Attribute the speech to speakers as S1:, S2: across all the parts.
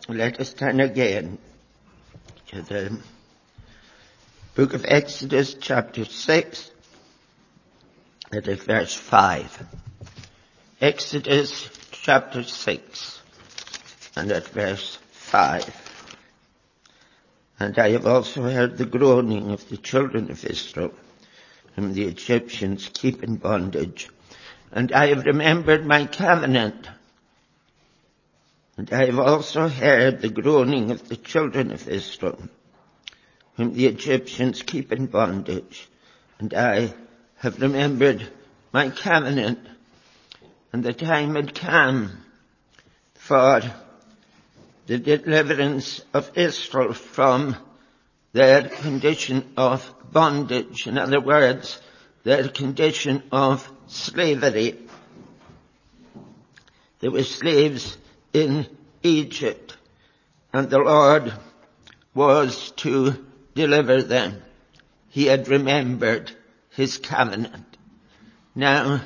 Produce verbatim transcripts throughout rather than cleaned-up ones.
S1: Let us turn again to the book of Exodus, chapter six, at verse five. Exodus chapter six, and at verse five. And I have also heard the groaning of the children of Israel, whom the Egyptians keep in bondage. And I have remembered my covenant. And I have also heard the groaning of the children of Israel, whom the Egyptians keep in bondage. And I have remembered my covenant. And the time had come for the deliverance of Israel from their condition of bondage. In other words, their condition of slavery. They were slaves in Egypt, and the Lord was to deliver them. He had remembered his covenant. Now,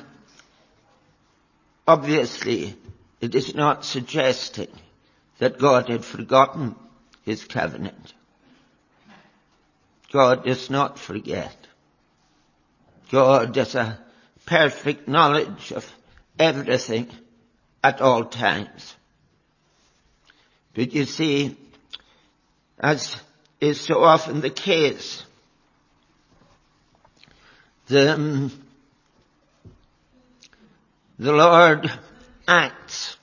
S1: obviously, it is not suggesting that God had forgotten his covenant. God does not forget. God has a perfect knowledge of everything at all times. But you see, as is so often the case, the, um, the Lord acts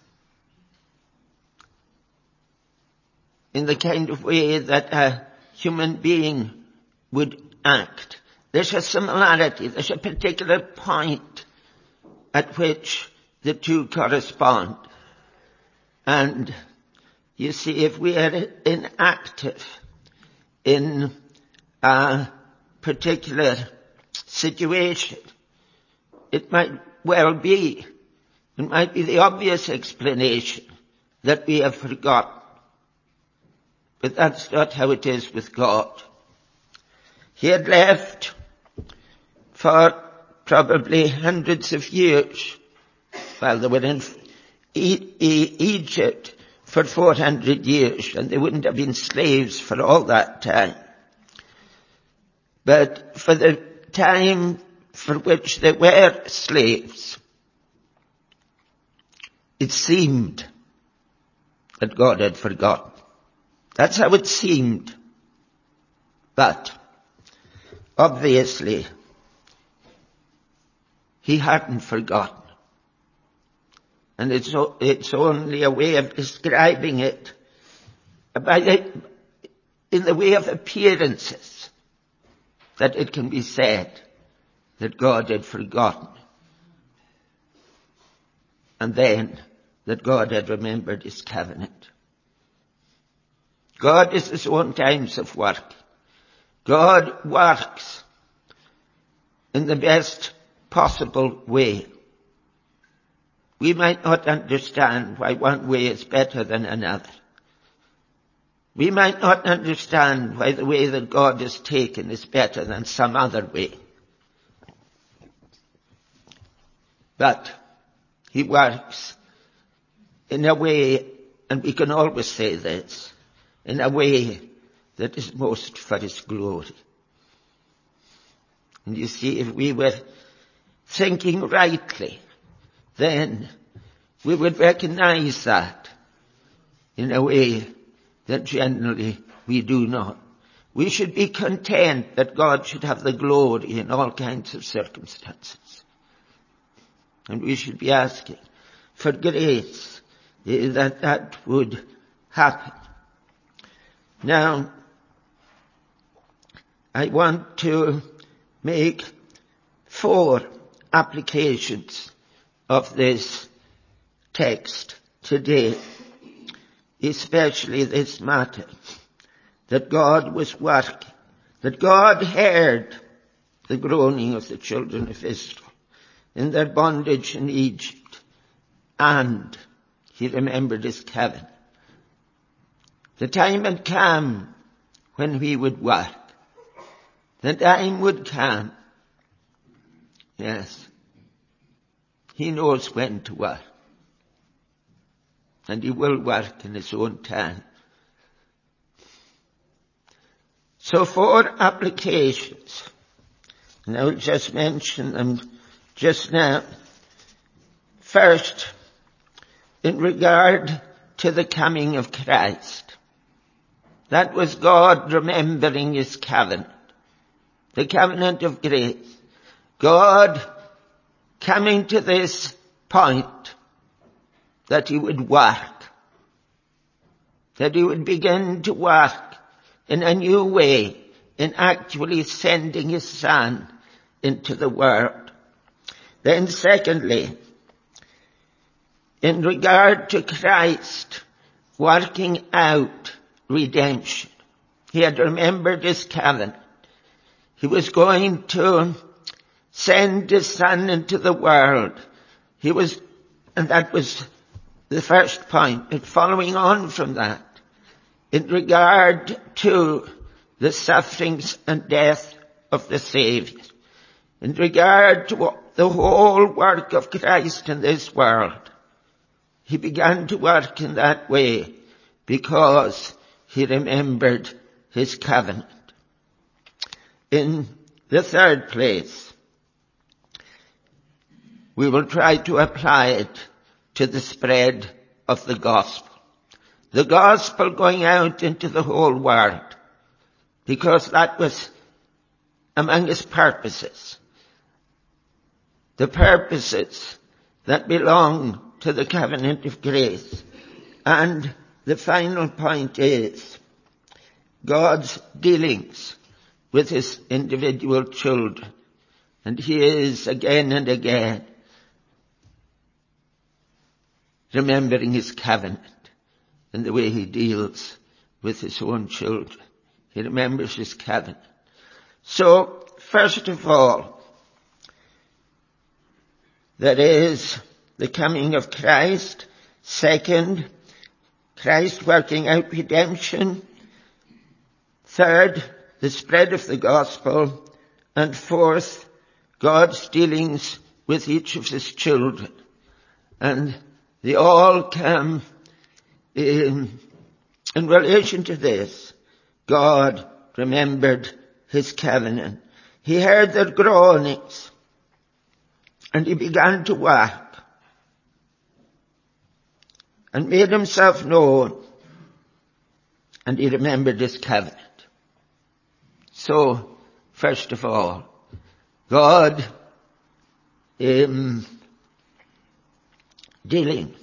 S1: in the kind of way that a human being would act. There's a similarity, there's a particular point at which the two correspond. And you see, if we are inactive in a particular situation, it might well be, it might be the obvious explanation that we have forgotten. But that's not how it is with God. He had left for probably hundreds of years while they were in e- e- Egypt for four hundred years, and they wouldn't have been slaves for all that time. But for the time for which they were slaves, it seemed that God had forgotten. That's how it seemed. But obviously, he hadn't forgotten. And it's, it's only a way of describing it by the, in the way of appearances that it can be said that God had forgotten. And then that God had remembered his covenant. God is his own times of work. God works in the best possible way. We might not understand why one way is better than another. We might not understand why the way that God has taken is better than some other way. But he works in a way, and we can always say this, in a way that is most for his glory. And you see, if we were thinking rightly, then we would recognize that in a way that generally we do not. We should be content that God should have the glory in all kinds of circumstances. And we should be asking for grace that that would happen. Now, I want to make four applications of this text today, especially this matter, that God was working, that God heard the groaning of the children of Israel in their bondage in Egypt, and he remembered his covenant. The time had come when he would work. The time would come. Yes. He knows when to work. And he will work in his own time. So four applications, and I will just mention them just now. First, in regard to the coming of Christ. That was God remembering his covenant, the covenant of grace. God coming to this point that he would work, that he would begin to work in a new way in actually sending his Son into the world. Then secondly, in regard to Christ working out redemption. He had remembered his covenant. He was going to send his Son into the world. He was, and that was the first point. And following on from that, in regard to the sufferings and death of the Saviour, in regard to the whole work of Christ in this world, he began to work in that way because he remembered his covenant. In the third place, we will try to apply it to the spread of the gospel. The gospel going out into the whole world, because that was among his purposes. The purposes that belong to the covenant of grace. And the final point is God's dealings with his individual children. And he is again and again remembering his covenant in the way he deals with his own children. He remembers his covenant. So, first of all, there is the coming of Christ. Second, Christ working out redemption. Third, the spread of the gospel. And fourth, God's dealings with each of his children. And they all come in, in relation to this. God remembered his covenant. He heard their groanings and he began to work and made himself known, and he remembered his covenant. So, first of all, God um, dealing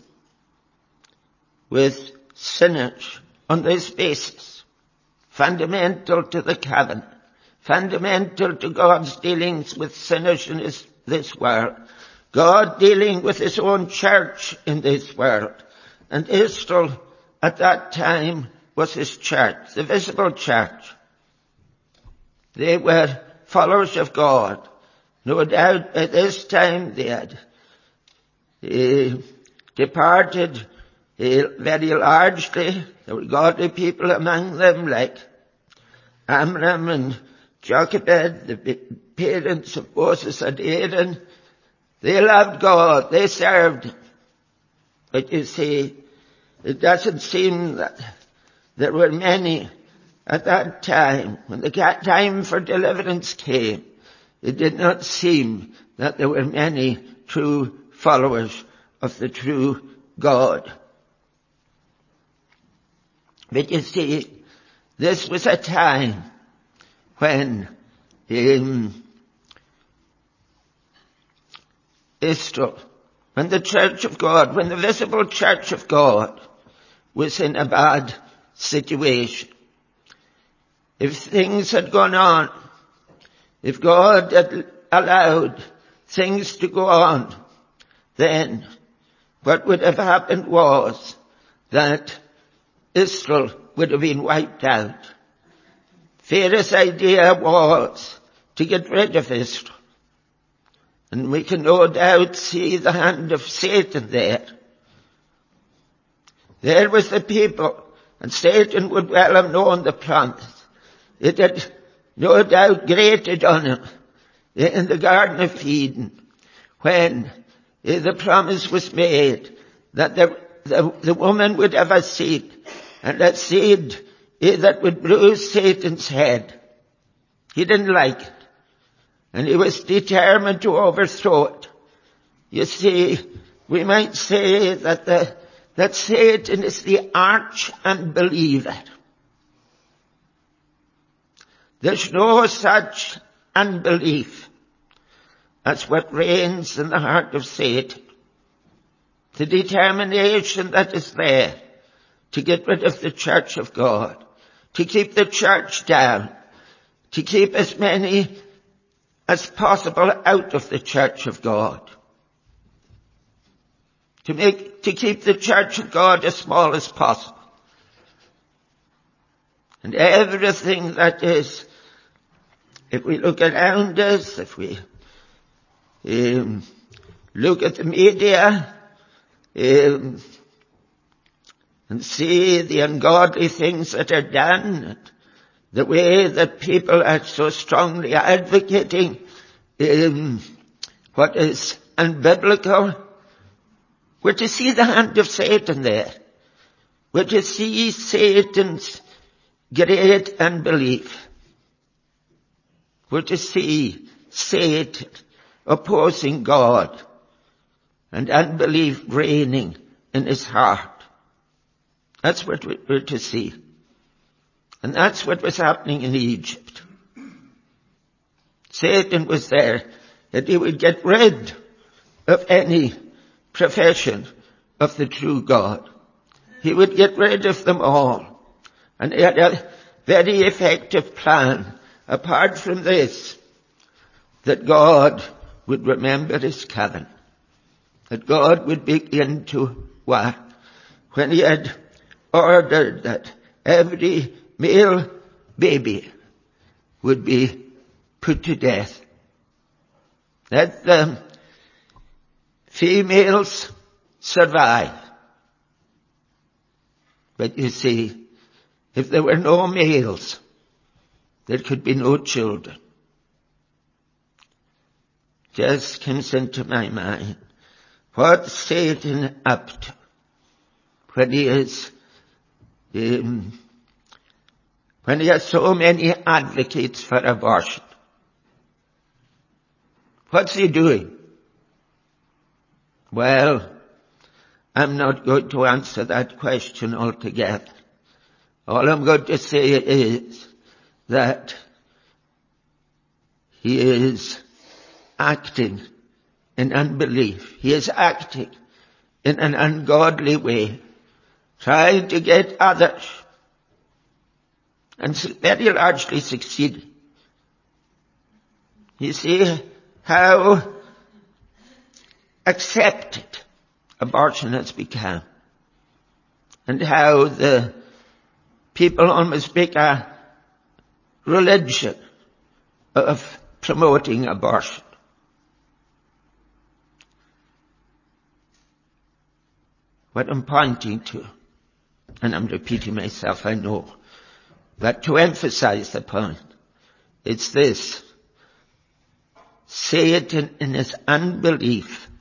S1: with sinners on this basis, fundamental to the covenant, fundamental to God's dealings with sinners in his, this world, God dealing with his own church in this world. And Israel at that time was his church, the visible church. They were followers of God. No doubt at this time they had uh, departed uh, very largely. There were godly people among them like Amram and Jochebed, the parents of Moses and Aaron. They loved God. They served him. But you see, it doesn't seem that there were many at that time. When the time for deliverance came, it did not seem that there were many true followers of the true God. But you see, this was a time when um, Israel, when the church of God, when the visible church of God was in a bad situation. If things had gone on, if God had allowed things to go on, then what would have happened was that Israel would have been wiped out. Pharaoh's idea was to get rid of Israel. And we can no doubt see the hand of Satan there. There was the people, and Satan would well have known the promise. It had no doubt grated on him in the Garden of Eden when the promise was made that the, the, the woman would have a seed, and that seed he that would bruise Satan's head. He didn't like it. And he was determined to overthrow it. You see, we might say that the, that Satan is the arch unbeliever. There's no such unbelief as what reigns in the heart of Satan. The determination that is there to get rid of the church of God, to keep the church down, to keep as many as possible out of the church of God, to make, to keep the church of God as small as possible. And everything that is, if we look around us, if we um, look at the media, um, and see the ungodly things that are done, the way that people are so strongly advocating um, what is unbiblical, we're to see the hand of Satan there. We're to see Satan's great unbelief. We're to see Satan opposing God and unbelief reigning in his heart. That's what we're to see. And that's what was happening in Egypt. Satan was there that he would get rid of any profession of the true God. He would get rid of them all. And he had a very effective plan, apart from this, that God would remember his covenant. That God would begin to work. When he had ordered that every male baby would be put to death, that the females survive. But you see, if there were no males, there could be no children. Just comes into my mind, what's Satan up to when he is, um, when he has so many advocates for abortion? What's he doing? Well, I'm not going to answer that question altogether. All I'm going to say is that he is acting in unbelief. He is acting in an ungodly way, trying to get others, and very largely succeeding. You see how accepted abortion has become, and how the people almost make a religion of promoting abortion. What I'm pointing to, and I'm repeating myself, I know, but to emphasize the point, it's this: Satan in his unbelief,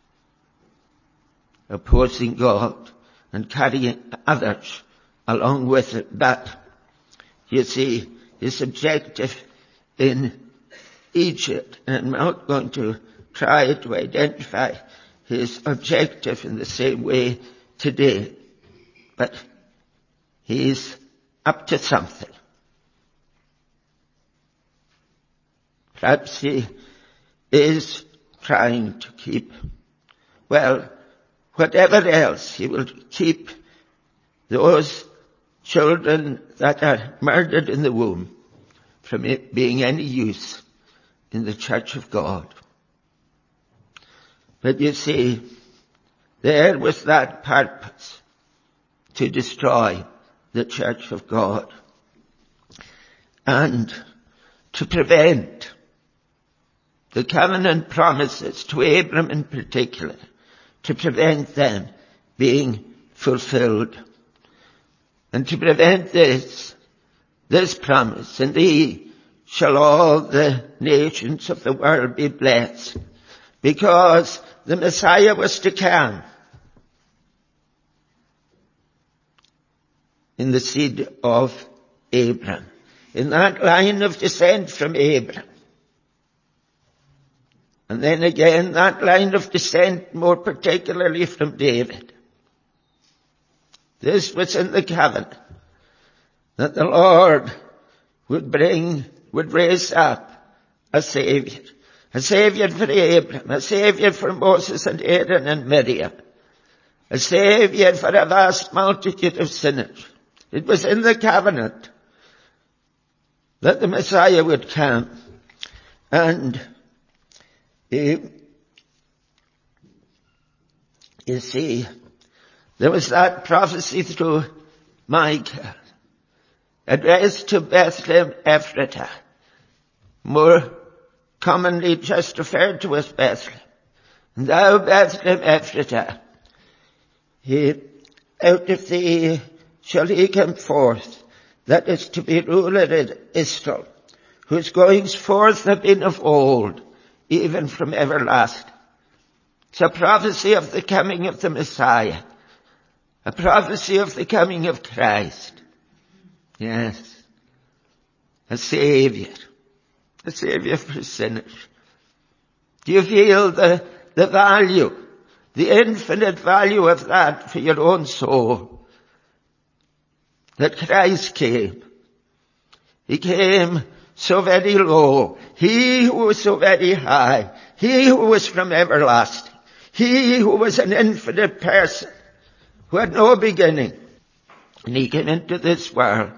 S1: opposing God and carrying others along with it. But, you see, his objective in Egypt, and I'm not going to try to identify his objective in the same way today, but he's up to something. Perhaps he is trying to keep, well, whatever else, he will keep those children that are murdered in the womb from it being any use in the church of God. But you see, there was that purpose, to destroy the church of God and to prevent the covenant promises to Abram in particular, to prevent them being fulfilled. And to prevent this, this promise, in thee shall all the nations of the world be blessed, because the Messiah was to come in the seed of Abraham, in that line of descent from Abraham. And then again, that line of descent more particularly from David. This was in the covenant, that the Lord would bring, would raise up a Saviour. A Saviour for Abraham, a Saviour for Moses and Aaron and Miriam. A Saviour for a vast multitude of sinners. It was in the covenant that the Messiah would come. And you, you see, there was that prophecy through Micah, addressed to Bethlehem Ephratah, more commonly just referred to as Bethlehem. And thou, Bethlehem Ephratah, he, out of thee shall he come forth, that is to be ruler in Israel, whose goings forth have been of old, even from everlasting. It's a prophecy of the coming of the Messiah, a prophecy of the coming of Christ. Yes, a Saviour, a Saviour for sinners. Do you feel the, the value, the infinite value of that for your own soul? That Christ came. He came so very low. He who was so very high. He who was from everlasting. He who was an infinite person, who had no beginning. And he came into this world.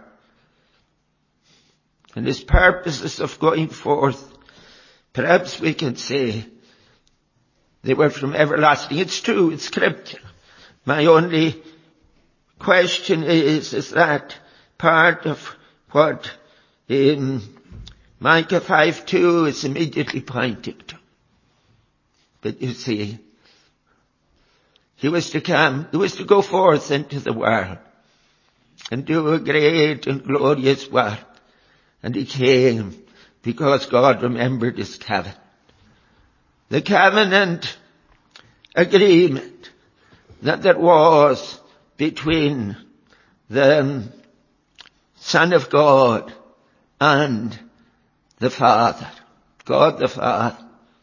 S1: And his purposes of going forth, perhaps we can say, they were from everlasting. It's true, it's scripture. My only question is, is that part of what in Micah five two is immediately pointed to. But you see, he was to come, he was to go forth into the world and do a great and glorious work. And he came because God remembered his covenant. The covenant agreement that there was between the Son of God and the Father, God the Father.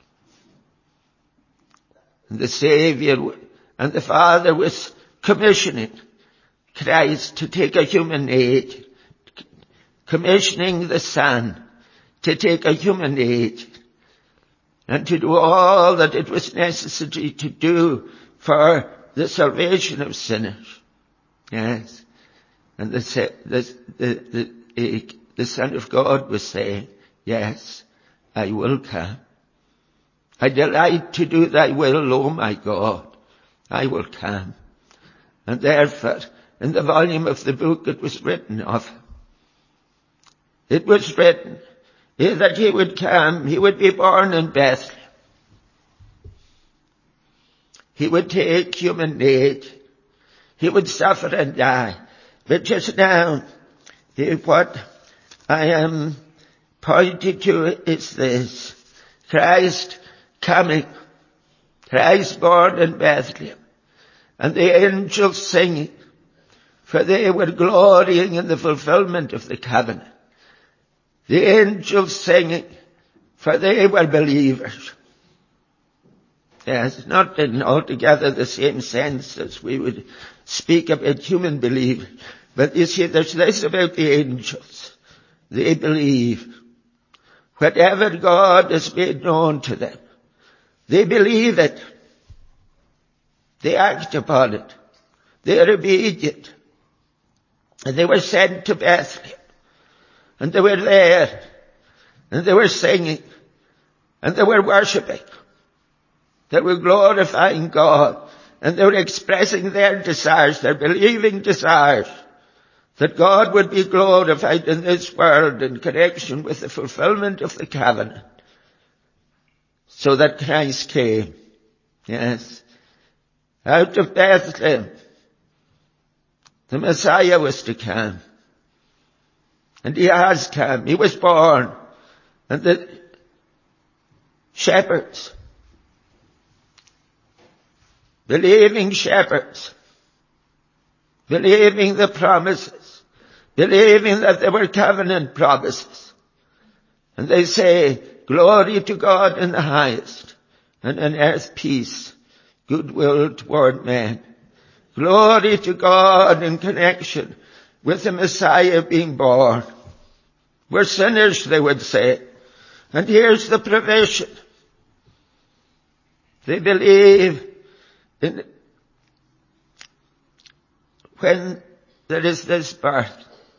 S1: And the Saviour and the Father was commissioning Christ to take a human nature, commissioning the Son to take a human nature and to do all that it was necessary to do for the salvation of sinners. Yes. And the, the, the, the, the Son of God was saying, yes, I will come. I delight to do thy will, O my God. I will come. And therefore, in the volume of the book it was written of him. It was written that he would come, he would be born in Bethlehem. He would take human nature. He would suffer and die. But just now, what I am pointing to is this. Christ coming. Christ born in Bethlehem. And the angels singing. For they were glorying in the fulfillment of the covenant. The angels singing. For they were believers. Yes, not in altogether the same sense as we would speak about human believers. But you see, there's this about the angels. They believe. Whatever God has made known to them, they believe it. They act upon it. They are obedient. And they were sent to Bethlehem. And they were there. And they were singing. And they were worshipping. They were glorifying God. And they were expressing their desires, their believing desires, that God would be glorified in this world in connection with the fulfillment of the covenant. So that Christ came. Yes. Out of Bethlehem, the Messiah was to come. And he has come. He was born. And the shepherds, believing shepherds, believing the promises, believing that they were covenant promises. And they say, glory to God in the highest, and on earth peace, goodwill toward men. Glory to God in connection with the Messiah being born. We're sinners, they would say. And here's the provision. They believe in when there is this birth.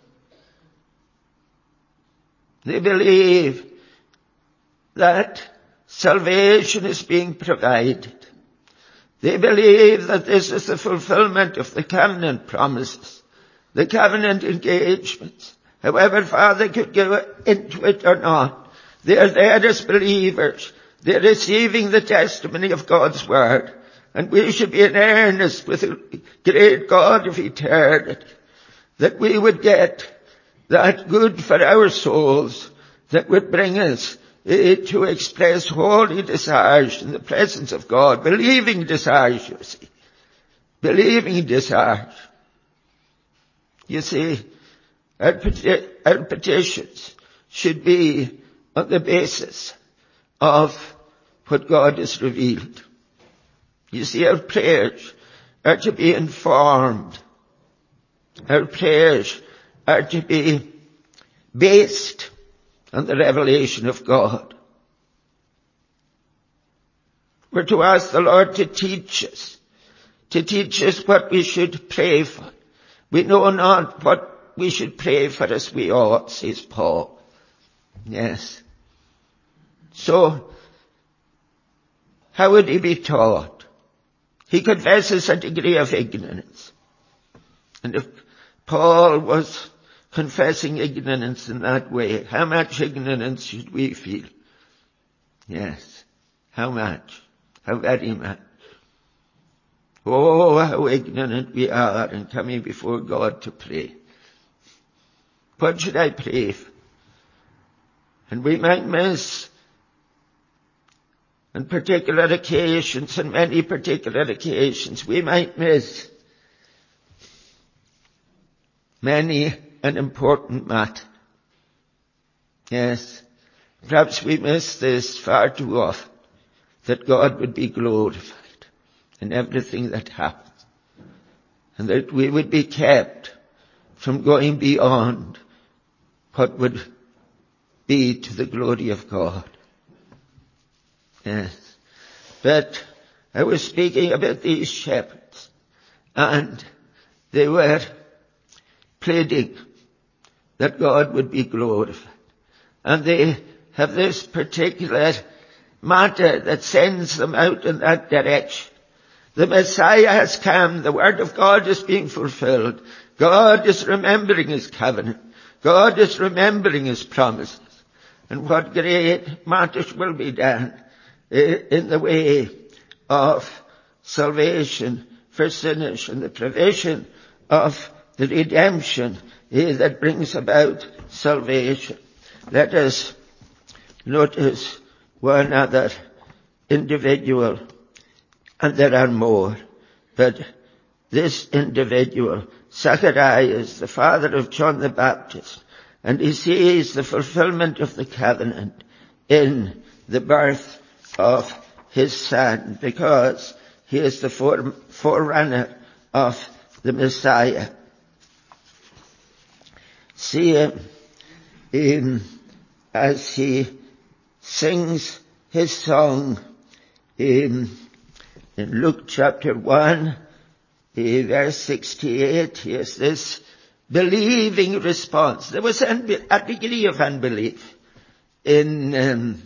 S1: They believe that salvation is being provided. They believe that this is the fulfillment of the covenant promises, the covenant engagements. However far they could go into it or not, they are there as believers. They're receiving the testimony of God's word. And we should be in earnest with the great God of eternity, that we would get that good for our souls that would bring us to express holy desires in the presence of God. Believing desires, you see. Believing desires. You see, our, peti- our petitions should be on the basis of what God has revealed. You see, our prayers are to be informed. Our prayers are to be based on the revelation of God. We're to ask the Lord to teach us, to teach us what we should pray for. We know not what we should pray for as we ought, says Paul. Yes. So, how would he be taught? He confesses a degree of ignorance. And if Paul was confessing ignorance in that way, how much ignorance should we feel? Yes. How much? How very much. Oh, how ignorant we are in coming before God to pray. What should I pray for? And we might miss on particular occasions, on many particular occasions, we might miss many an important matter. Yes, perhaps we miss this far too often, that God would be glorified in everything that happens, and that we would be kept from going beyond what would be to the glory of God. Yes. But I was speaking about these shepherds, and they were pleading that God would be glorified. And they have this particular matter that sends them out in that direction. The Messiah has come. The word of God is being fulfilled. God is remembering his covenant. God is remembering his promises. And what great matters will be done in the way of salvation for sinners and the provision of the redemption that brings about salvation. Let us notice one other individual, and there are more, but this individual, Zacharias, the father of John the Baptist, and he sees the fulfillment of the covenant in the birth of his son, because he is the forerunner of the Messiah. See him in, as he sings his song in, in Luke chapter one, verse sixty-eight. He has this believing response. There was a degree of unbelief in um,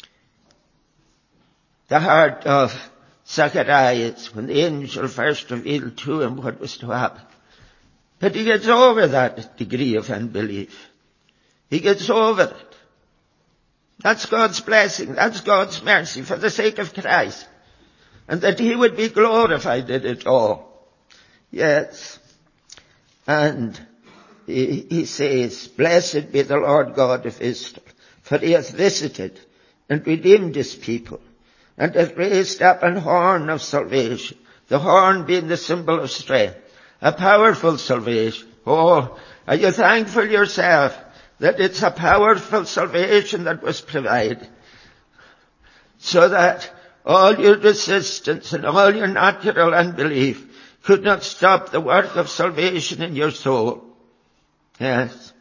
S1: the heart of Zacharias when the angel first revealed to him what was to happen. But he gets over that degree of unbelief. He gets over it. That's God's blessing. That's God's mercy for the sake of Christ. And that he would be glorified in it all. Yes. And he, he says, blessed be the Lord God of Israel, for he hath visited and redeemed his people, and hath raised up an horn of salvation, the horn being the symbol of strength, a powerful salvation, Oh, are you thankful yourself that it's a powerful salvation that was provided, so that all your resistance and all your natural unbelief could not stop the work of salvation in your soul? Yes.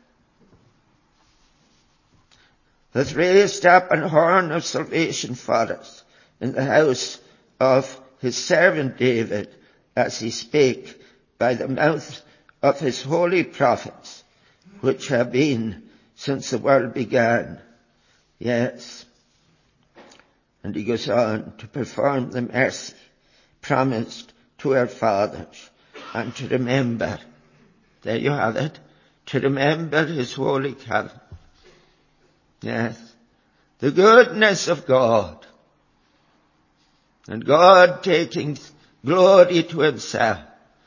S1: Has raised up an horn of salvation for us in the house of his servant David, as he spake by the mouth of his holy prophets, which have been since the world began. Yes. And he goes on to perform the mercy promised to our fathers, and to remember, there you have it, to remember his holy covenant. Yes. The goodness of God, and God taking glory to himself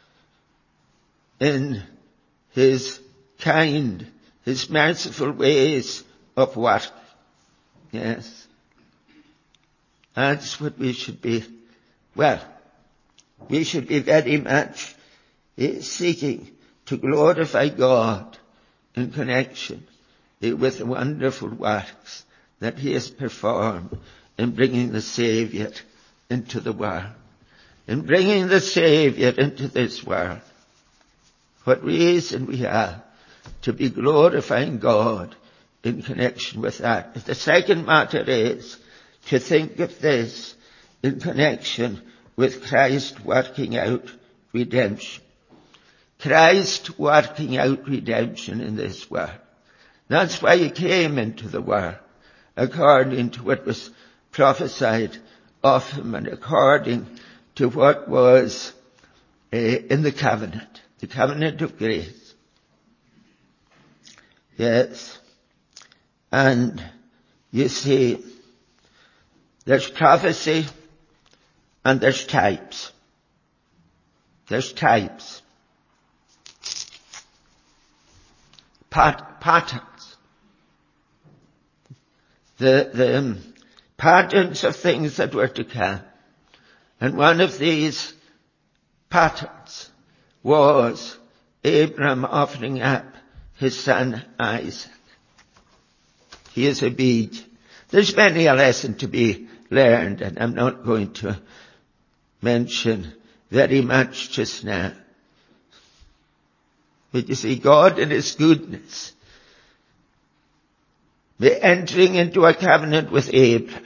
S1: in his kind, his merciful ways of work. Yes. That's what we should be. Well, we should be very much seeking to glorify God in connection with the wonderful works that he has performed in bringing the Saviour into the world. In bringing the Saviour into this world. What reason we have to be glorifying God in connection with that. But the second matter is to think of this in connection with Christ working out redemption. Christ working out redemption in this world. That's why he came into the world, according to what was prophesied of him and according to what was uh, in the covenant, the covenant of grace. Yes. And you see, there's prophecy and there's types. There's types. Pat- patterns. The, the um, patterns of things that were to come. And one of these patterns was Abraham offering up his son Isaac. He is obedient. There's many a lesson to be learned, and I'm not going to mention very much just now. But you see, God in his goodness, by entering into a covenant with Abraham,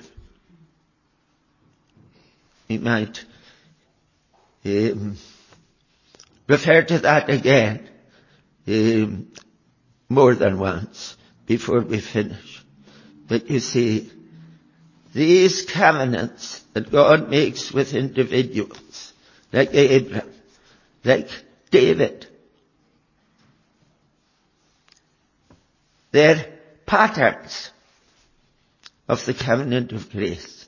S1: we might um, refer to that again um, more than once before we finish. But you see, these covenants that God makes with individuals, like Abraham, like David, they're patterns of the covenant of grace,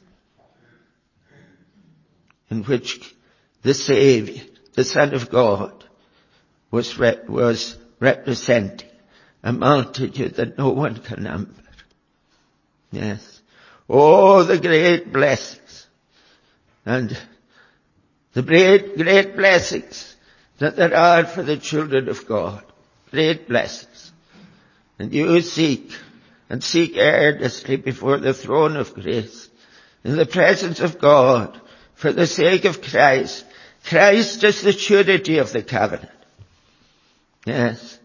S1: in which the Saviour, the Son of God, was re- was representing a multitude that no one can number. Yes. Oh, the great blessings. And the great, great blessings that there are for the children of God. Great blessings. And you seek, and seek earnestly before the throne of grace, in the presence of God, for the sake of Christ. Christ is the surety of the covenant. Yes.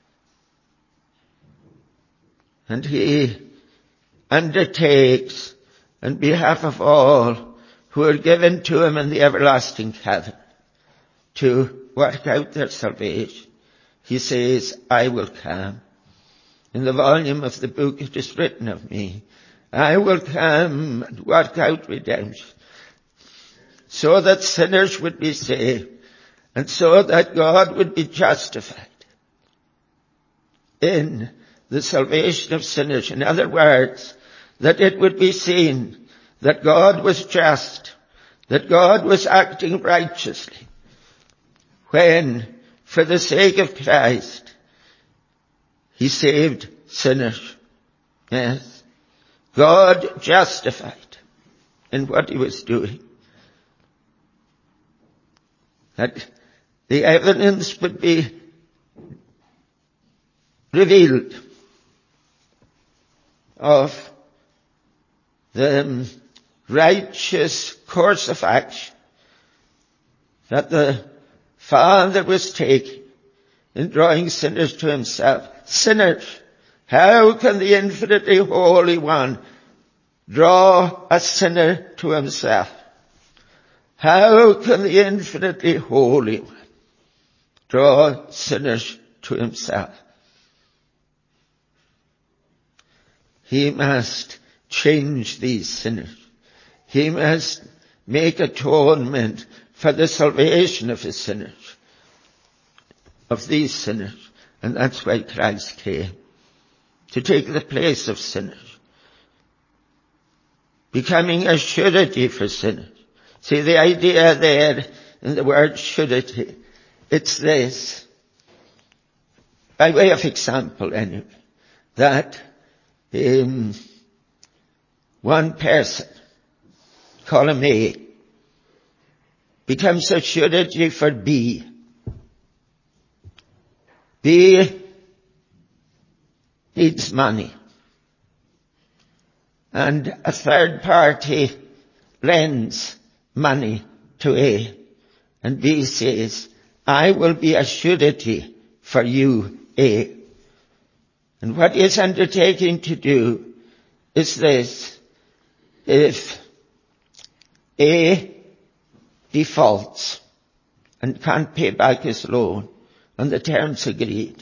S1: And he undertakes on behalf of all who are given to him in the everlasting covenant to work out their salvation. He says, I will come. In the volume of the book it is written of me, I will come and work out redemption, so that sinners would be saved, and so that God would be justified in the salvation of sinners. In other words, that it would be seen that God was just, that God was acting righteously, when, for the sake of Christ, he saved sinners. Yes. God justified in what he was doing. That the evidence would be revealed of the righteous course of action that the Father was taking in drawing sinners to himself. Sinners, how can the infinitely Holy One draw a sinner to himself? How can the infinitely Holy One draw sinners to himself? He must change these sinners. He must make atonement for the salvation of his sinners, of these sinners. And that's why Christ came, to take the place of sinners, becoming a surety for sinners. See the idea there in the word surety. It's this, by way of example anyway, that um, one person, call him A, becomes a surety for B. B needs money. And a third party lends money to A. And B says, I will be a surety for you, A. And what he is undertaking to do is this. If A defaults and can't pay back his loan on the terms agreed,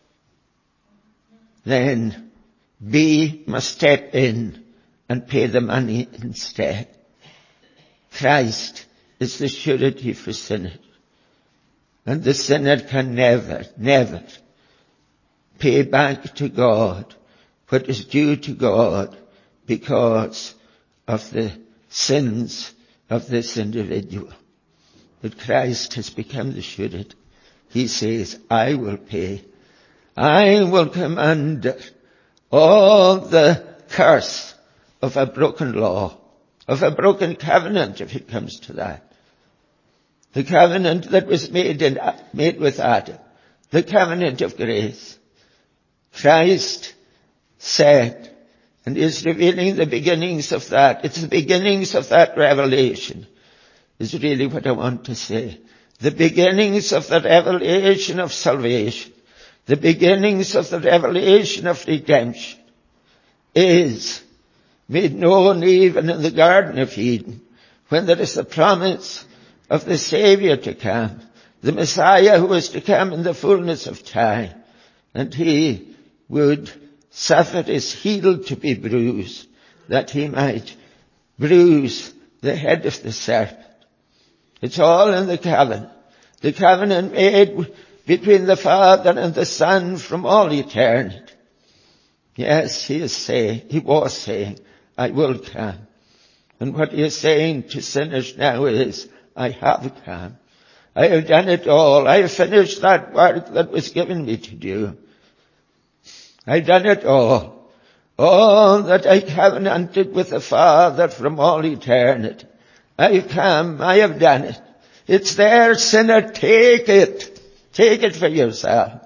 S1: then B must step in and pay the money instead. Christ is the surety for sinners. And the sinner can never, never pay back to God what is due to God because of the sins of this individual. But Christ has become the surety. He says, I will pay. I will come under all the curse of a broken law, of a broken covenant, if it comes to that. The covenant that was made in, made with Adam. The covenant of grace. Christ said, and is revealing the beginnings of that. It's the beginnings of that revelation, is really what I want to say. The beginnings of the revelation of salvation, the beginnings of the revelation of redemption is made known even in the Garden of Eden, when there is the promise of the Savior to come, the Messiah who was to come in the fullness of time, and he would suffer his heel to be bruised, that he might bruise the head of the serpent. It's all in the covenant. The covenant made between the Father and the Son from all eternity. Yes, he is saying, he was saying, I will come. And what he is saying to sinners now is, I have come. I have done it all. I have finished that work that was given me to do. I've done it all. All that I covenanted with the Father from all eternity. I have come. I have done it. It's there, sinner. Take it. Take it for yourself.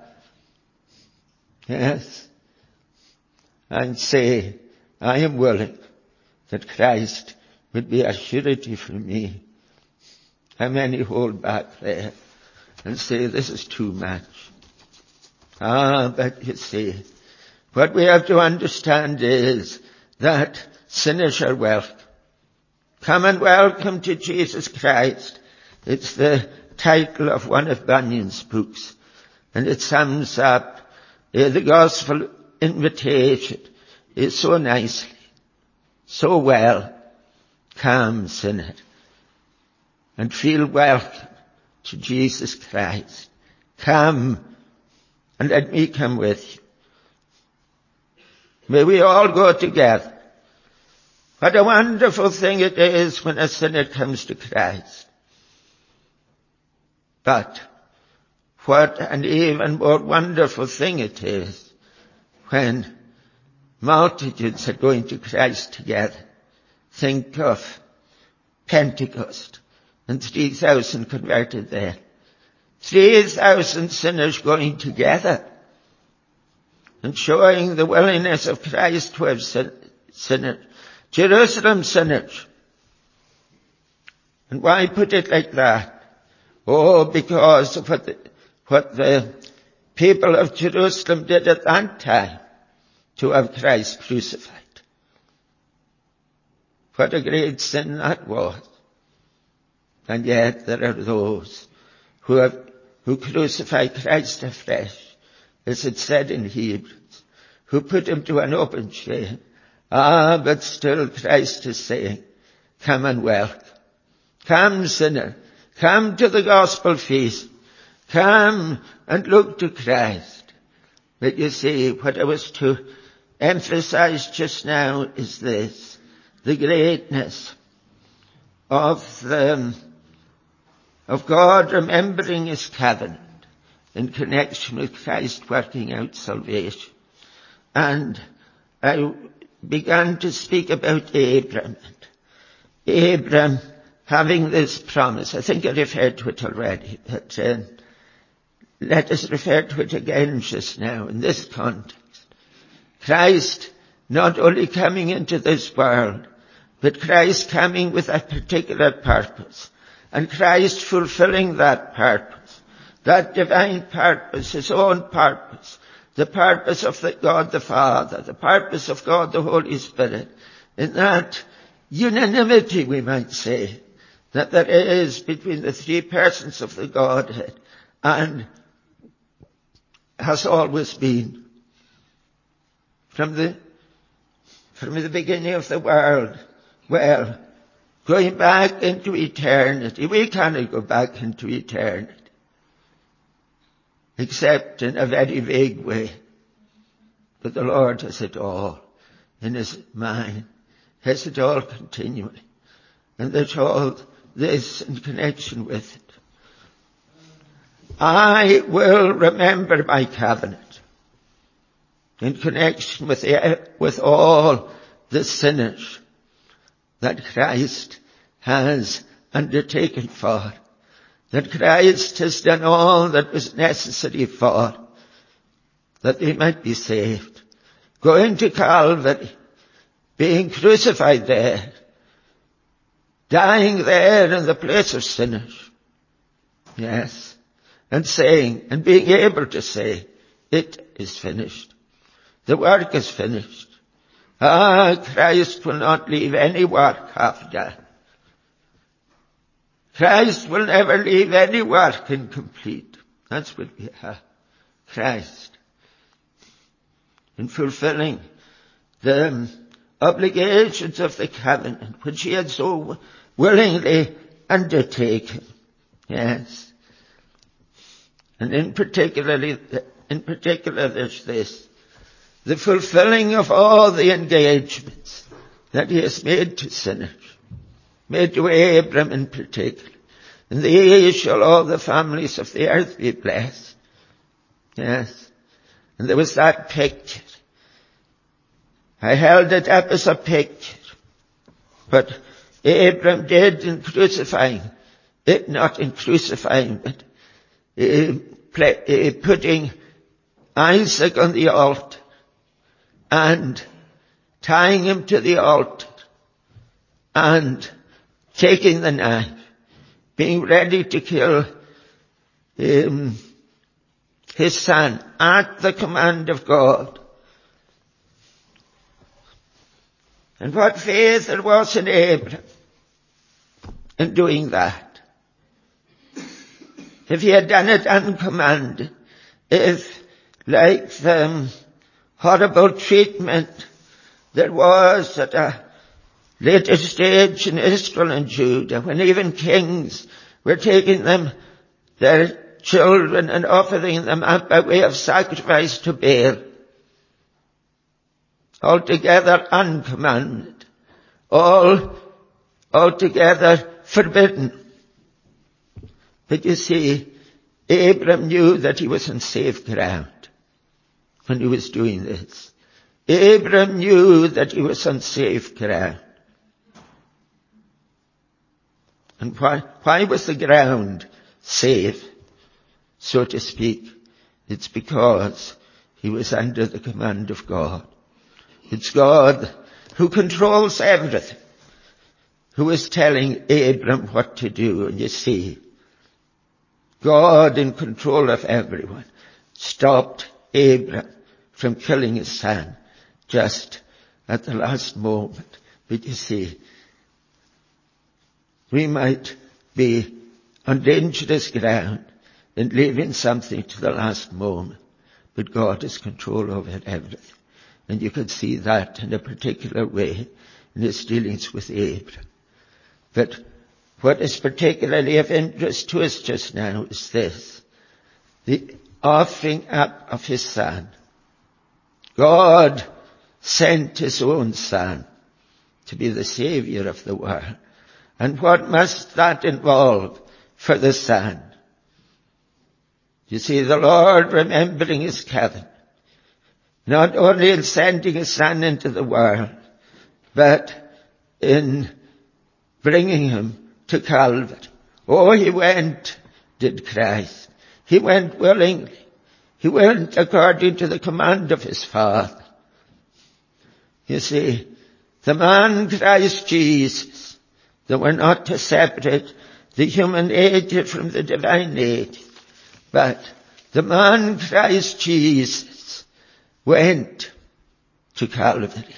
S1: Yes. And say, I am willing that Christ would be a surety for me. How many hold back there and say, this is too much? Ah, but you see, what we have to understand is that sinners are welcome. Come and welcome to Jesus Christ. It's the title of one of Bunyan's books. And it sums up uh, the gospel invitation is so nicely, so well. Come, sinner, and feel welcome to Jesus Christ. Come, and let me come with you. May we all go together. What a wonderful thing it is when a sinner comes to Christ. But what an even more wonderful thing it is when multitudes are going to Christ together. Think of Pentecost and three thousand converted there. three thousand sinners going together. and showing the willingness of Christ to have sin- sinners. Jerusalem sinners. And why put it like that? Oh, because of what the, what the people of Jerusalem did at that time to have Christ crucified. What a great sin that was. And yet there are those who have, who crucify Christ afresh, as it said in Hebrews, who put him to an open shame. Ah, but still Christ is saying, come and welcome. Come, sinner. Come to the gospel feast. Come and look to Christ. But you see, what I was to emphasize just now is this. The greatness of the, of God remembering his covenant in connection with Christ working out salvation. And I began to speak about Abram. Abram having this promise. I think I referred to it already, but uh, let us refer to it again just now in this context. Christ not only coming into this world, but Christ coming with a particular purpose, and Christ fulfilling that purpose, that divine purpose, his own purpose, the purpose of the God the Father, the purpose of God the Holy Spirit, in that unanimity, we might say, that there is between the three persons of the Godhead, and has always been from the from the beginning of the world. Well, going back into eternity, we cannot go back into eternity, except in a very vague way. But the Lord has it all in his mind, has it all continually. And there's all this in connection with it. I will remember my covenant in connection with, the, with all the sinners that Christ has undertaken for, that Christ has done all that was necessary for, that they might be saved. Going to Calvary, being crucified there, dying there in the place of sinners. Yes. And saying, and being able to say, it is finished. The work is finished. Ah, Christ will not leave any work half done. Christ will never leave any work incomplete. That's what we have. Christ. In fulfilling the obligations of the covenant, which he had so willingly undertaken. Yes. And in particular, in particular there's this. The fulfilling of all the engagements that he has made to sinners, made to Abram in particular. In these shall all the families of the earth be blessed. Yes. And there was that picture. I held it up as a picture. But Abram did in crucifying, it not in crucifying, but uh, play, uh, putting Isaac on the altar, and tying him to the altar, and taking the knife, being ready to kill um, his son at the command of God. And what faith there was in Abraham in doing that. If he had done it uncommanded, if, like the horrible treatment there was at a later stage in Israel and Judah, when even kings were taking them, their children, and offering them up by way of sacrifice to Baal, altogether uncommanded, all altogether forbidden. But you see, Abram knew that he was on safe ground when he was doing this. Abram knew that he was on safe ground. And why, why was the ground safe, so to speak? It's because he was under the command of God. It's God who controls everything, who is telling Abram what to do. And you see, God in control of everyone stopped Abram from killing his son just at the last moment. But you see, we might be on dangerous ground and leaving something to the last moment, but God has control over everything. And you can see that in a particular way in his dealings with Abram. But what is particularly of interest to us just now is this: the offering up of his son. God sent his own son to be the Savior of the world. And what must that involve for the son? You see, the Lord, remembering his covenant, not only in sending his son into the world, but in bringing him to Calvary. Oh, he went, did Christ. He went willingly. He went according to the command of his Father. You see, the man Christ Jesus, that we're not to separate the human nature from the divine nature, but the man Christ Jesus went to Calvary.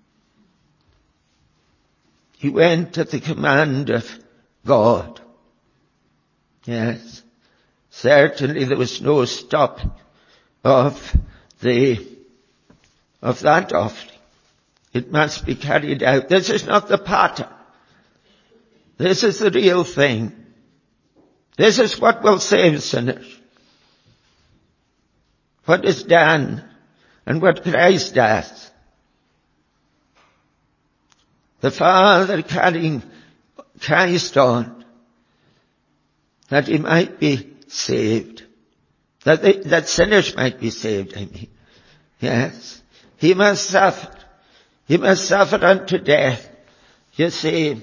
S1: He went at the command of God. Yes, certainly there was no stopping of the, of that offering. It must be carried out. This is not the pattern. This is the real thing. This is what will save sinners. What is done and what Christ does. The Father carrying Christ on, that he might be saved. That, they, that sinners might be saved, I mean. Yes. He must suffer. He must suffer unto death. You see,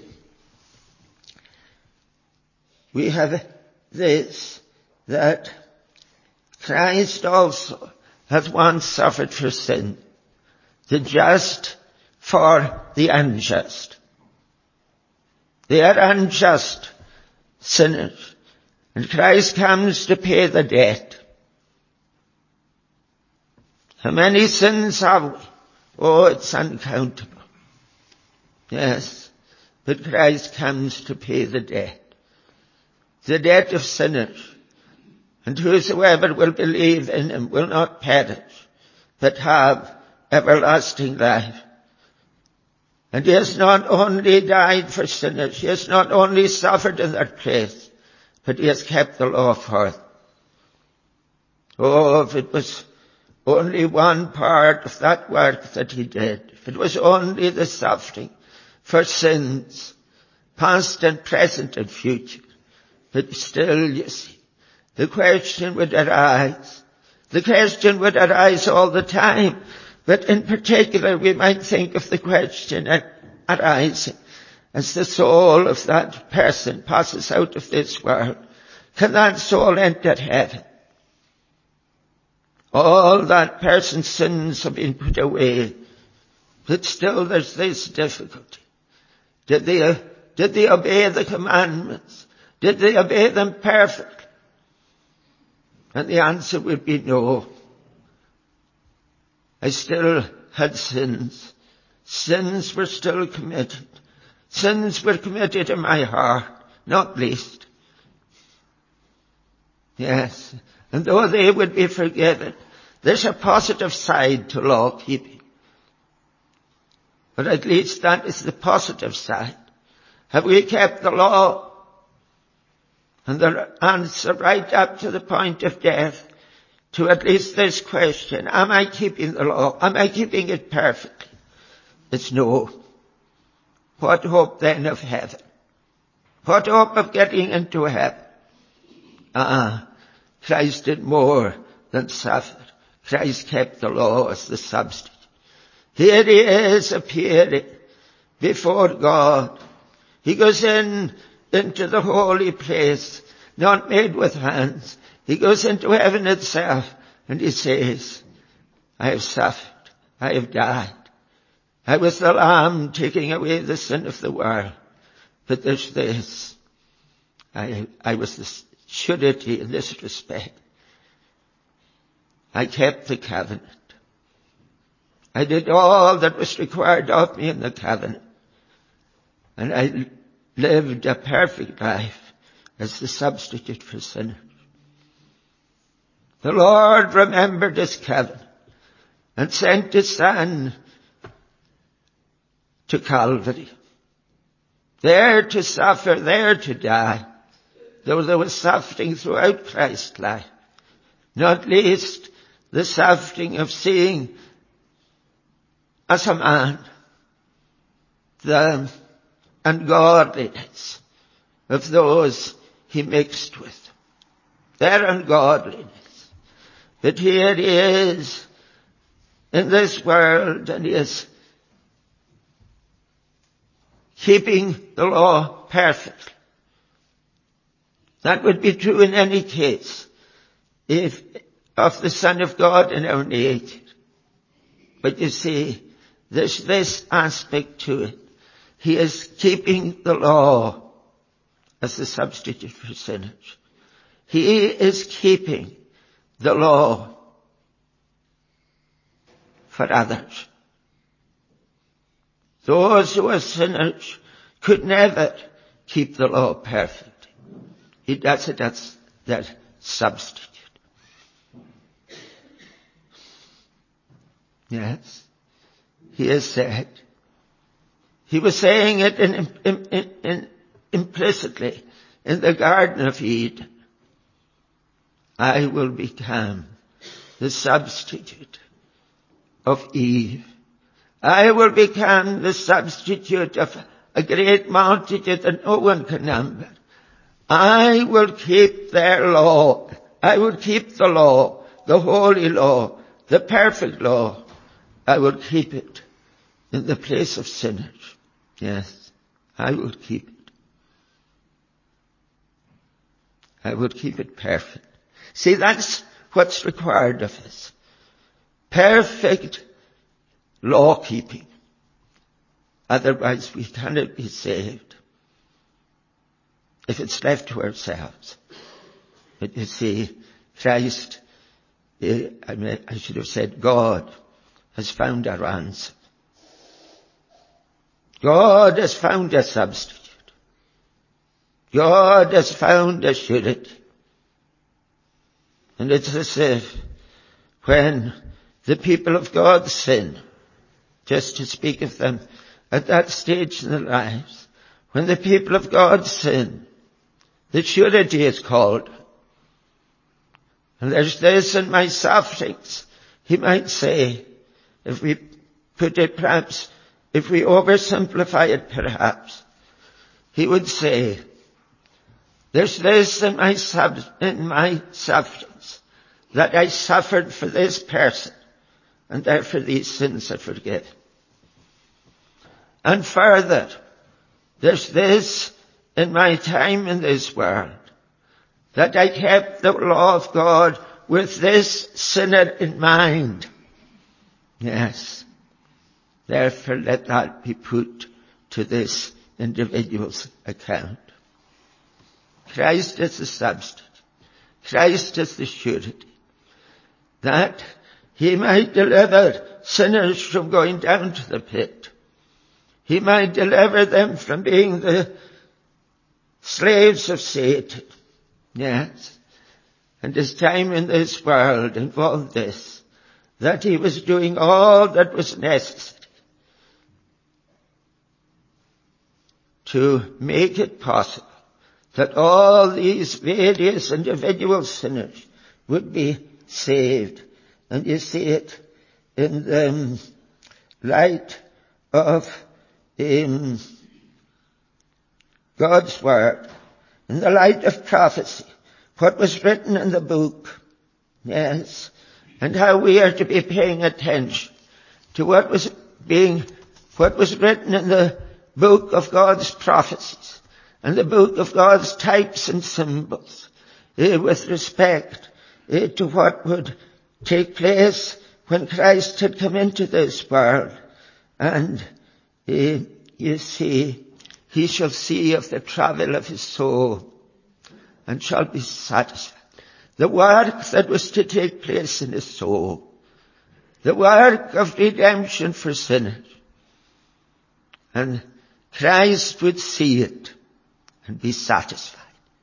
S1: we have this, that Christ also hath once suffered for sin, the just for the unjust. They are unjust sinners, and Christ comes to pay the debt. How many sins have we? Oh, it's uncountable. Yes, but Christ comes to pay the debt. The debt of sinners. And whosoever will believe in him will not perish, but have everlasting life. And he has not only died for sinners, he has not only suffered in their place, but he has kept the law for them. Oh, if it was only one part of that work that he did, if it was only the suffering for sins, past and present and future, but still, you see, the question would arise. The question would arise all the time. But in particular, we might think of the question arising as the soul of that person passes out of this world. Can that soul enter heaven? All that person's sins have been put away. But still there's this difficulty. Did they, did they obey the commandments? Did they obey them perfectly? And the answer would be no. I still had sins. Sins were still committed. Sins were committed in my heart, not least. Yes. And though they would be forgiven, there's a positive side to law keeping. But at least that is the positive side. Have we kept the law? And the answer right up to the point of death to at least this question, am I keeping the law? Am I keeping it perfectly? It's no. What hope then of heaven? What hope of getting into heaven? Ah, Christ did more than suffer. Christ kept the law as the substitute. Here he is appearing before God. He goes in into the holy place, not made with hands. He goes into heaven itself and he says, I have suffered. I have died. I was the Lamb taking away the sin of the world. But there's this. I, I was the surety in this respect. I kept the covenant. I did all that was required of me in the covenant. And I lived a perfect life as the substitute for sinners. The Lord remembered his covenant and sent his Son to Calvary, there to suffer, there to die, though there was suffering throughout Christ's life, not least the suffering of seeing as a man the ungodliness of those he mixed with, their ungodliness. But here he is in this world, and he is keeping the law perfectly. That would be true in any case if of the Son of God in our nature. But you see, there's this aspect to it. He is keeping the law as the substitute for sinners. He is keeping the law for others. Those who are sinners could never keep the law perfectly. He does it as their substitute. Yes. He has said. He was saying it in, in, in, in, implicitly in the Garden of Eden. I will become the substitute of Eve. I will become the substitute of a great multitude that no one can number. I will keep their law. I will keep the law, the holy law, the perfect law. I will keep it in the place of sinners. Yes, I will keep it. I will keep it perfect. See, that's what's required of us. Perfect law keeping. Otherwise we cannot be saved if it's left to ourselves. But you see, Christ, I mean, I should have said God, has found a ransom. God has found a substitute. God has found a surety. And it's as if when the people of God sin, just to speak of them at that stage in their lives, when the people of God sin, the surety is called. And there's this in my sufferings, he might say, if we put it perhaps, if we oversimplify it perhaps, he would say, there's this in my, sub, in my sufferings, that I suffered for this person, and therefore these sins are forgiven. And further, there's this in my time in this world, that I kept the law of God with this sinner in mind. Yes. Therefore let that be put to this individual's account. Christ is the substitute. Christ is the surety. That he might deliver sinners from going down to the pit. He might deliver them from being the slaves of Satan. Yes. And his time in this world involved this, that he was doing all that was necessary to make it possible that all these various individual sinners would be saved. And you see it in the light of um, God's Word, in the light of prophecy, what was written in the book. Yes. And how we are to be paying attention to what was being, what was written in the book of God's prophecies and the book of God's types and symbols, eh, with respect eh, to what would take place when Christ had come into this world, and uh, you see, he shall see of the travel of his soul and shall be satisfied. The work that was to take place in his soul, the work of redemption for sinners, and Christ would see it and be satisfied.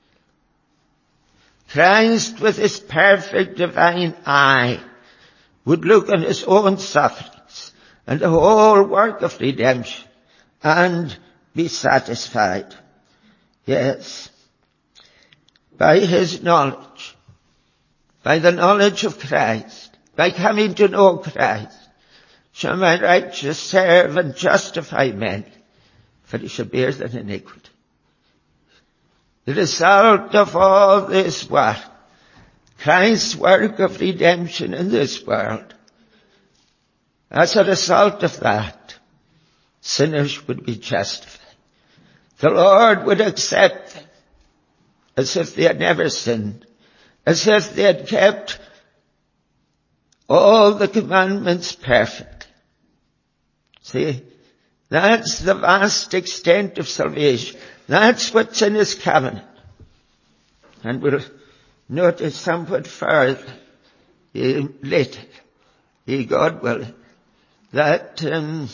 S1: Christ, with his perfect divine eye, would look on his own sufferings and the whole work of redemption and be satisfied. Yes. By his knowledge, by the knowledge of Christ, by coming to know Christ, shall my righteous serve and justify many, for he shall bear their iniquity. The result of all this work, Christ's work of redemption in this world, as a result of that, sinners would be justified. The Lord would accept them as if they had never sinned, as if they had kept all the commandments perfectly. See, that's the vast extent of salvation. That's what's in his covenant. And we'll notice somewhat further uh, later, uh, God willing, that, um,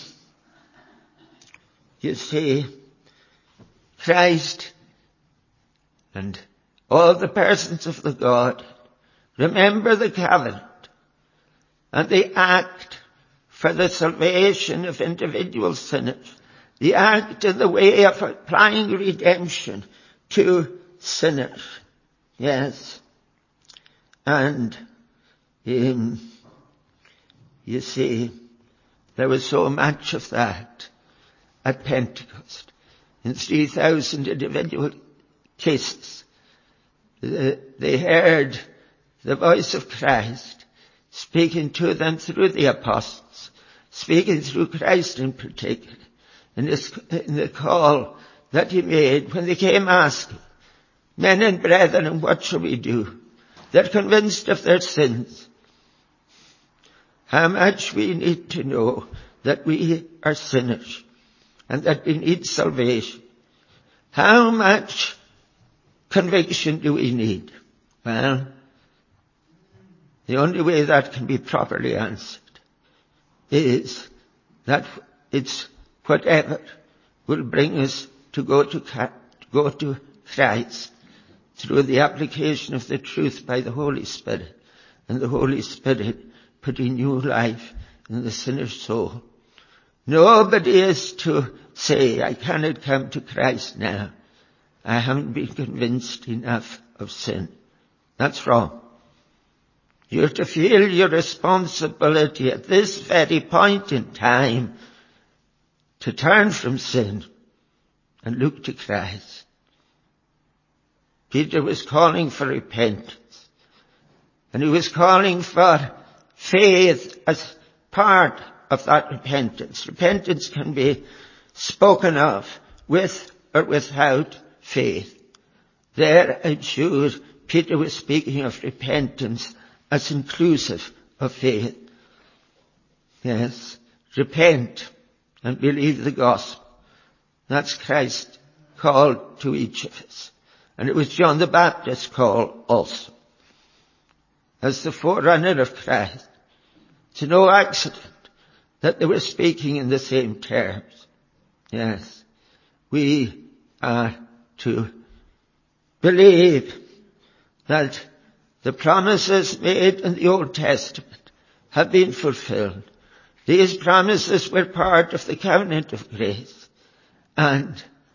S1: you see, Christ and all the persons of the God remember the covenant and they act for the salvation of individual sinners. They act in the way of applying redemption to sinners. Yes. And, um, you see, there was so much of that at Pentecost. In three thousand individual cases, they heard the voice of Christ speaking to them through the apostles, speaking through Christ in particular, in, this, in the call that he made when they came asking, men and brethren, what shall we do? They're convinced of their sins. How much we need to know that we are sinners and that we need salvation. How much conviction do we need? Well, the only way that can be properly answered is that it's whatever will bring us to go to, to go to Christ through the application of the truth by the Holy Spirit, and the Holy Spirit putting new life in the sinner's soul. Nobody is to say, I cannot come to Christ now. I haven't been convinced enough of sin. That's wrong. You're to feel your responsibility at this very point in time to turn from sin and look to Christ. Peter was calling for repentance, and he was calling for faith as part of that repentance. Repentance can be spoken of with or without faith. There, I'm sure, Peter was speaking of repentance as inclusive of faith. Yes, repent and believe the gospel. That's Christ's call to each of us. And it was John the Baptist's call also, as the forerunner of Christ. It's no accident that they were speaking in the same terms. Yes, we are to believe that the promises made in the Old Testament have been fulfilled. These promises were part of the covenant of grace. And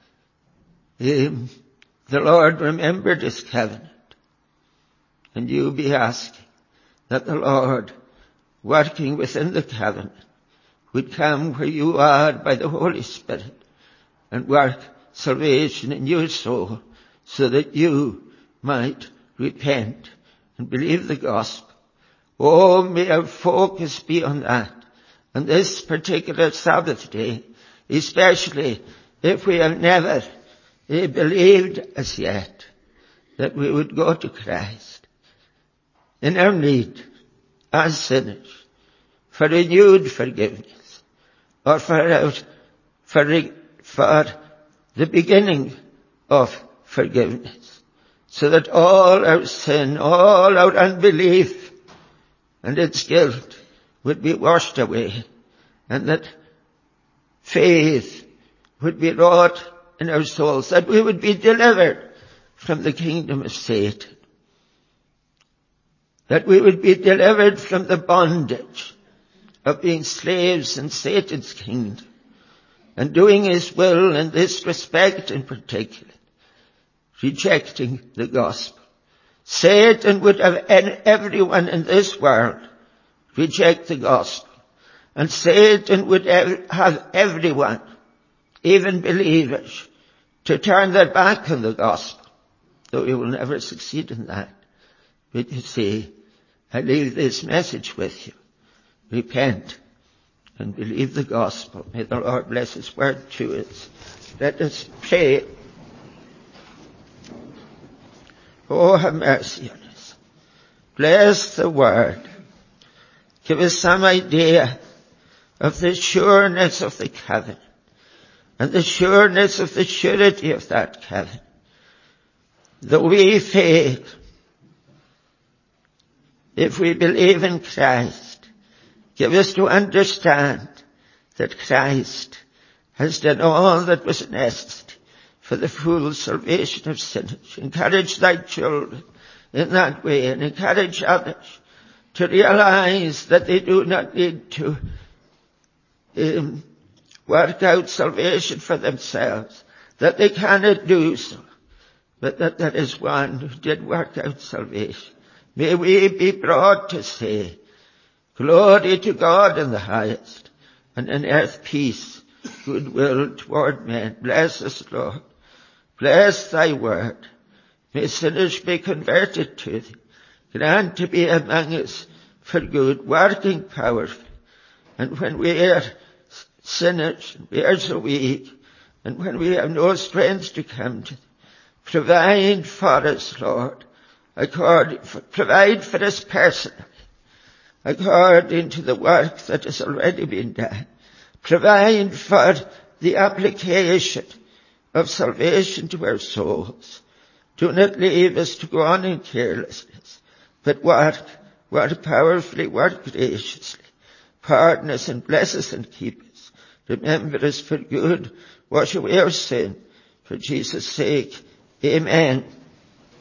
S1: um, the Lord remembered his covenant. And you'll be asking that the Lord, working within the covenant, would come where you are by the Holy Spirit and work salvation in your soul so that you might repent and believe the gospel. Oh, may our focus be on that. On this particular Sabbath day, especially if we have never eh, believed as yet, that we would go to Christ in our need as sinners, for renewed forgiveness, or for out, for, for the beginning of forgiveness, so that all our sin, all our unbelief and its guilt would be washed away, and that faith would be wrought in our souls, that we would be delivered from the kingdom of Satan, that we would be delivered from the bondage of being slaves in Satan's kingdom and doing his will in this respect in particular, rejecting the gospel. Satan would have everyone in this world reject the gospel, and Satan would have everyone, even believers, to turn their back on the gospel, though he will never succeed in that. But you see, I leave this message with you. Repent and believe the gospel. May the Lord bless his word to us. Let us pray. Oh, have mercy on us. Bless the word. Give us some idea of the sureness of the covenant and the sureness of the surety of that covenant. Though we fail, if we believe in Christ, give us to understand that Christ has done all that was necessary for the full salvation of sinners. Encourage thy children in that way, and encourage others to realize that they do not need to um, work out salvation for themselves, that they cannot do so, but that there is one who did work out salvation. May we be brought to say, glory to God in the highest, and in earth peace, goodwill toward men. Bless us, Lord. Bless thy word. May sinners be converted to thee. Grant to be among us for good, working powerfully. And when we are sinners, we are so weak, and when we have no strength to come to thee, provide for us, Lord, according, provide for us personally, according to the work that has already been done. Provide for the application of salvation to our souls. Do not leave us to go on in carelessness, but work, work powerfully, work graciously. Pardon us and bless us and keep us. Remember us for good. Wash away our sin. For Jesus' sake. Amen.